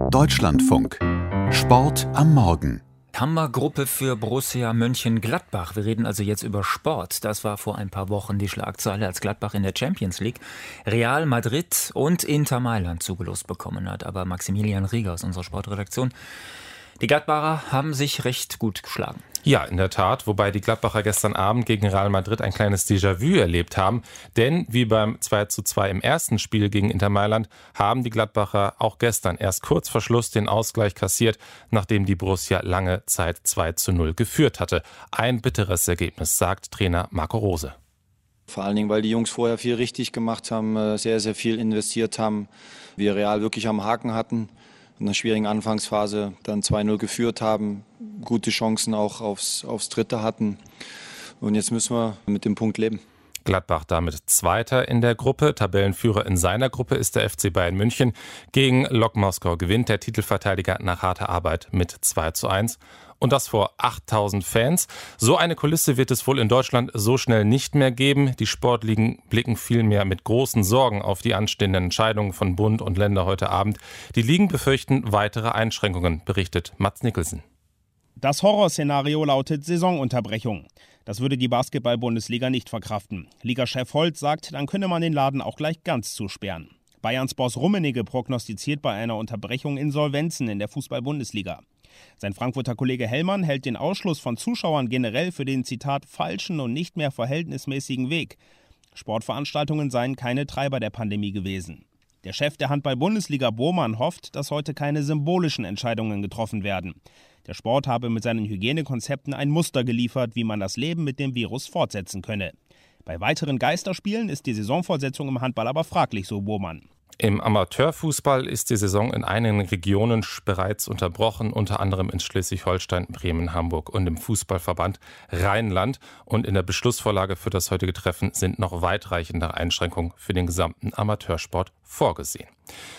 Deutschlandfunk. Sport am Morgen. Hammergruppe für Borussia Mönchengladbach. Wir reden also jetzt über Sport. Das war vor ein paar Wochen die Schlagzeile, als Gladbach in der Champions League Real Madrid und Inter Mailand zugelost bekommen hat. Aber Maximilian Rieger aus unserer Sportredaktion: Die Gladbacher haben sich recht gut geschlagen. Ja, in der Tat, wobei die Gladbacher gestern Abend gegen Real Madrid ein kleines Déjà-vu erlebt haben. Denn wie beim 2:2 im ersten Spiel gegen Inter Mailand haben die Gladbacher auch gestern erst kurz vor Schluss den Ausgleich kassiert, nachdem die Borussia lange Zeit 2:0 geführt hatte. Ein bitteres Ergebnis, sagt Trainer Marco Rose. Vor allen Dingen, weil die Jungs vorher viel richtig gemacht haben, sehr, sehr viel investiert haben, wir Real wirklich am Haken hatten. In einer schwierigen Anfangsphase dann 2:0 geführt haben, gute Chancen auch aufs Dritte hatten. Und jetzt müssen wir mit dem Punkt leben. Gladbach damit Zweiter in der Gruppe. Tabellenführer in seiner Gruppe ist der FC Bayern München. Gegen Lok Moskau gewinnt der Titelverteidiger nach harter Arbeit mit 2:1. Und das vor 8000 Fans. So eine Kulisse wird es wohl in Deutschland so schnell nicht mehr geben. Die Sportligen blicken vielmehr mit großen Sorgen auf die anstehenden Entscheidungen von Bund und Länder heute Abend. Die Ligen befürchten weitere Einschränkungen, berichtet Mats Nicholson. Das Horrorszenario lautet Saisonunterbrechung. Das würde die Basketball-Bundesliga nicht verkraften. Ligachef Holt sagt, dann könne man den Laden auch gleich ganz zusperren. Bayerns Boss Rummenigge prognostiziert bei einer Unterbrechung Insolvenzen in der Fußball-Bundesliga. Sein Frankfurter Kollege Hellmann hält den Ausschluss von Zuschauern generell für den, Zitat, falschen und nicht mehr verhältnismäßigen Weg. Sportveranstaltungen seien keine Treiber der Pandemie gewesen. Der Chef der Handball-Bundesliga Bohrmann hofft, dass heute keine symbolischen Entscheidungen getroffen werden. Der Sport habe mit seinen Hygienekonzepten ein Muster geliefert, wie man das Leben mit dem Virus fortsetzen könne. Bei weiteren Geisterspielen ist die Saisonfortsetzung im Handball aber fraglich, so Bohrmann. Im Amateurfußball ist die Saison in einigen Regionen bereits unterbrochen, unter anderem in Schleswig-Holstein, Bremen, Hamburg und im Fußballverband Rheinland. Und in der Beschlussvorlage für das heutige Treffen sind noch weitreichende Einschränkungen für den gesamten Amateursport vorgesehen.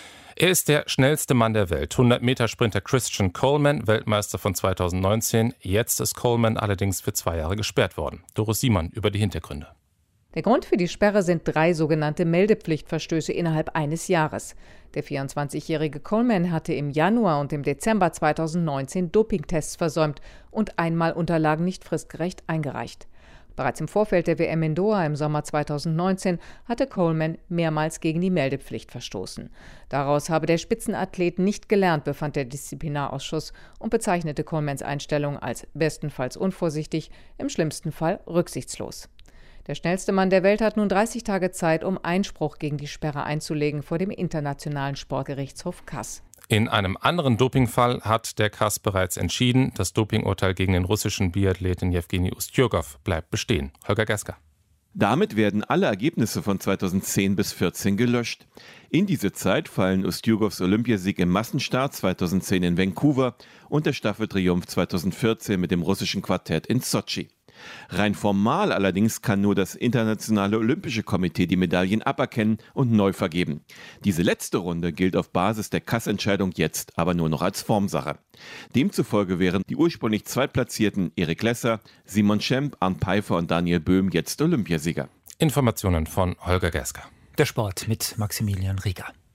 Er ist der schnellste Mann der Welt, 100-Meter-Sprinter Christian Coleman, Weltmeister von 2019. Jetzt ist Coleman allerdings für 2 Jahre gesperrt worden. Doris Siemann über die Hintergründe. Der Grund für die Sperre sind 3 sogenannte Meldepflichtverstöße innerhalb eines Jahres. Der 24-jährige Coleman hatte im Januar und im Dezember 2019 Dopingtests versäumt und einmal Unterlagen nicht fristgerecht eingereicht. Bereits im Vorfeld der WM in Doha im Sommer 2019 hatte Coleman mehrmals gegen die Meldepflicht verstoßen. Daraus habe der Spitzenathlet nicht gelernt, befand der Disziplinarausschuss und bezeichnete Colemans Einstellung als bestenfalls unvorsichtig, im schlimmsten Fall rücksichtslos. Der schnellste Mann der Welt hat nun 30 Tage Zeit, um Einspruch gegen die Sperre einzulegen vor dem Internationalen Sportgerichtshof CAS. In einem anderen Dopingfall hat der CAS bereits entschieden. Das Dopingurteil gegen den russischen Biathleten Jewgeni Ustjurgov bleibt bestehen. Holger Geska. Damit werden alle Ergebnisse von 2010 bis 2014 gelöscht. In diese Zeit fallen Ustjurgovs Olympiasieg im Massenstart 2010 in Vancouver und der Staffeltriumph 2014 mit dem russischen Quartett in Sotschi. Rein formal allerdings kann nur das Internationale Olympische Komitee die Medaillen aberkennen und neu vergeben. Diese letzte Runde gilt auf Basis der CAS-Entscheidung jetzt aber nur noch als Formsache. Demzufolge wären die ursprünglich Zweitplatzierten Erik Lesser, Simon Schemp, Arnd Peifer und Daniel Böhm jetzt Olympiasieger. Informationen von Holger Geska. Der Sport mit Maximilian Rieger.